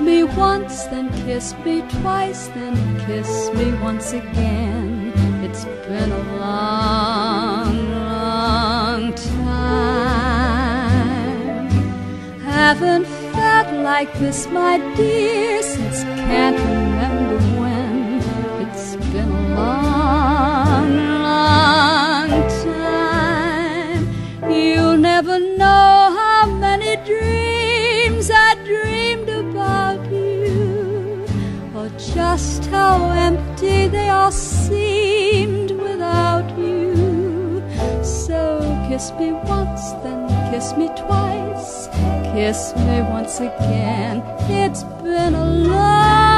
me once, then kiss me twice, then kiss me once again. It's been a long, long time. Haven't felt like this, my dear, since can't remember when. It's been a long, long time. You'll never know how many dreams I dreamed about you, or just how empty they all seemed without you. So kiss me once, then kiss me twice, kiss me once again. It's been a long